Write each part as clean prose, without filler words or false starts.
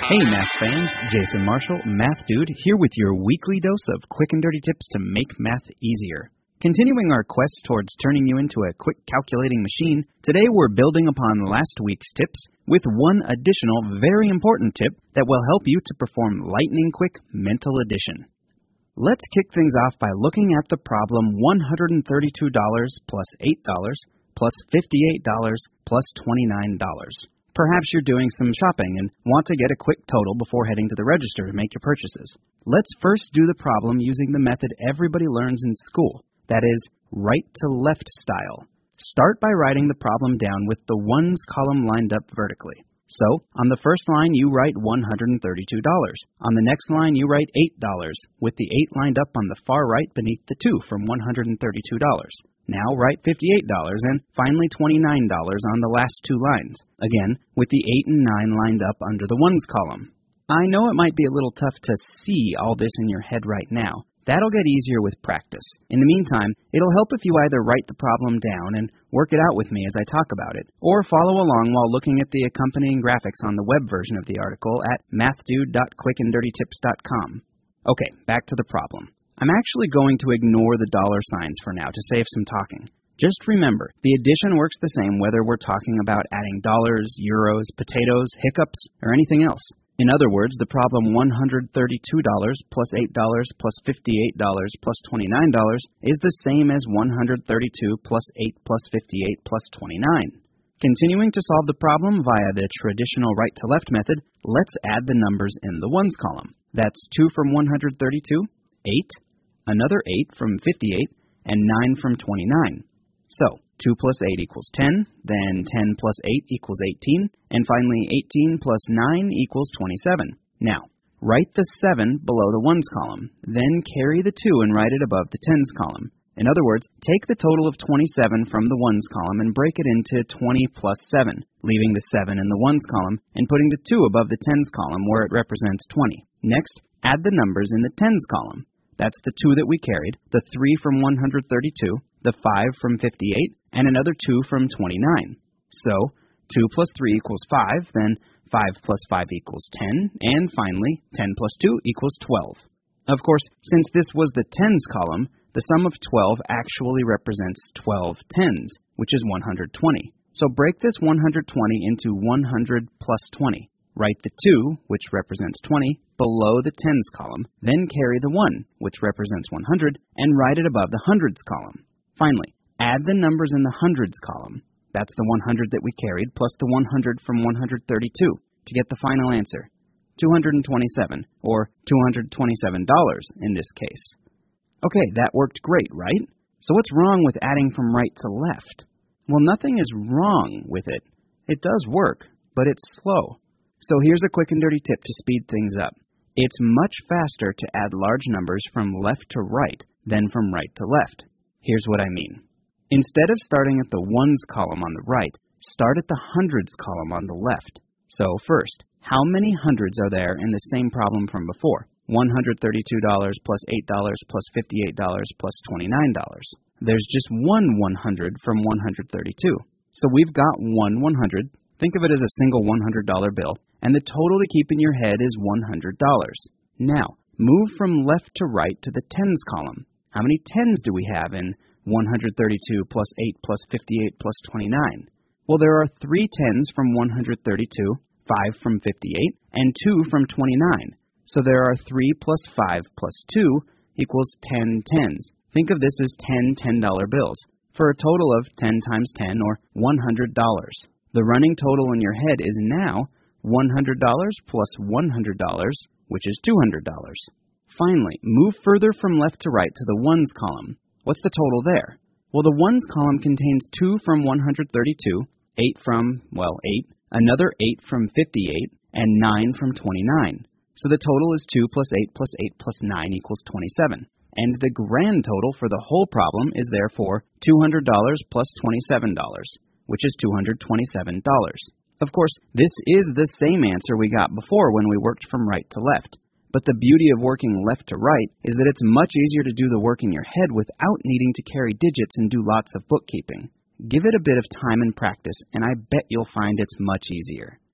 Hey math fans, Jason Marshall, Math Dude, here with your weekly dose of quick and dirty tips to make math easier. Continuing our quest towards turning you into a quick calculating machine, today we're building upon last week's tips with one additional very important tip that will help you to perform lightning-quick mental addition. Let's kick things off by looking at the problem $132 plus $8 plus $58 plus $29. Perhaps you're doing some shopping and want to get a quick total before heading to the register to make your purchases. Let's first do the problem using the method everybody learns in school, that is, right-to-left style. Start by writing the problem down with the ones column lined up vertically. So, on the first line you write $132. On the next line you write $8, with the 8 lined up on the far right beneath the 2 from $132. Now write $58 and finally $29 on the last two lines, again with the 8 and 9 lined up under the ones column. I know it might be a little tough to see all this in your head right now. That'll get easier with practice. In the meantime, it'll help if you either write the problem down and work it out with me as I talk about it, or follow along while looking at the accompanying graphics on the web version of the article at mathdude.quickanddirtytips.com. Okay, back to the problem. I'm actually going to ignore the dollar signs for now to save some talking. Just remember, the addition works the same whether we're talking about adding dollars, euros, potatoes, hiccups, or anything else. In other words, the problem $132 plus $8 plus $58 plus $29 is the same as 132 plus 8 plus 58 plus 29. Continuing to solve the problem via the traditional right-to-left method, let's add the numbers in the ones column. That's 2 from 132, 8, another 8 from 58, and 9 from 29. So, 2 plus 8 equals 10, then 10 plus 8 equals 18, and finally 18 plus 9 equals 27. Now, write the 7 below the ones column, then carry the 2 and write it above the tens column. In other words, take the total of 27 from the ones column and break it into 20 plus 7, leaving the 7 in the ones column and putting the 2 above the tens column where it represents 20. Next, add the numbers in the tens column. That's the 2 that we carried, the 3 from 132, the 5 from 58, and another 2 from 29. So, 2 plus 3 equals 5, then 5 plus 5 equals 10, and finally, 10 plus 2 equals 12. Of course, since this was the tens column, the sum of 12 actually represents 12 tens, which is 120. So break this 120 into 100 plus 20. Write the 2, which represents 20, below the tens column, then carry the 1, which represents 100, and write it above the hundreds column. Finally, add the numbers in the hundreds column. That's the 100 that we carried, plus the 100 from 132, to get the final answer, $227, or $227 in this case. Okay, that worked great, right? So what's wrong with adding from right to left? Well, nothing is wrong with it. It does work, but it's slow. So here's a quick and dirty tip to speed things up. It's much faster to add large numbers from left to right than from right to left. Here's what I mean. Instead of starting at the ones column on the right, start at the hundreds column on the left. So first, how many hundreds are there in the same problem from before? $132 plus $8 plus $58 plus $29. There's just one 100 from 132. So we've got one 100. Think of it as a single $100 bill, and the total to keep in your head is $100. Now, move from left to right to the tens column. How many tens do we have in 132 plus 8 plus 58 plus 29? Well, there are 3 tens from 132, 5 from 58, and 2 from 29. So there are 3 plus 5 plus 2 equals 10 tens. Think of this as 10 $10 bills, for a total of 10 times 10, or $100. The running total in your head is now $100 plus $100, which is $200. Finally, move further from left to right to the ones column. What's the total there? Well, the ones column contains 2 from 132, 8 from, 8, another 8 from 58, and 9 from 29. So the total is 2 plus 8 plus 8 plus 9 equals 27. And the grand total for the whole problem is therefore $200 plus $27, which is $227. Of course, this is the same answer we got before when we worked from right to left. But the beauty of working left to right is that it's much easier to do the work in your head without needing to carry digits and do lots of bookkeeping. Give it a bit of time and practice, and I bet you'll find it's much easier.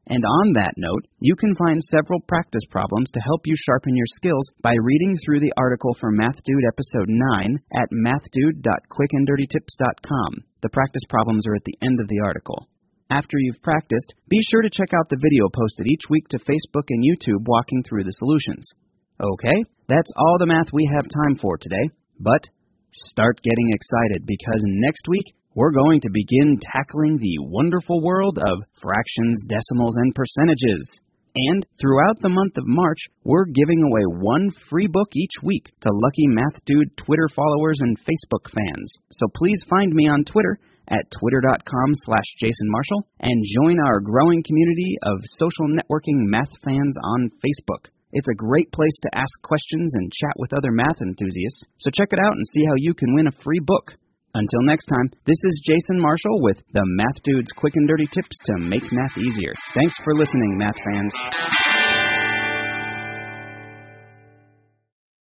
And on that note, you can find several practice problems to help you sharpen your skills by reading through the article for Math Dude Episode 9 at mathdude.quickanddirtytips.com. The practice problems are at the end of the article. After you've practiced, be sure to check out the video posted each week to Facebook and YouTube walking through the solutions. Okay, that's all the math we have time for today, but start getting excited because next week, we're going to begin tackling the wonderful world of fractions, decimals, and percentages. And throughout the month of March, we're giving away one free book each week to lucky Math Dude Twitter followers and Facebook fans. So please find me on Twitter at twitter.com/JasonMarshall and join our growing community of social networking math fans on Facebook. It's a great place to ask questions and chat with other math enthusiasts, so check it out and see how you can win a free book. Until next time, this is Jason Marshall with the Math Dude's Quick and Dirty Tips to make math easier. Thanks for listening, math fans.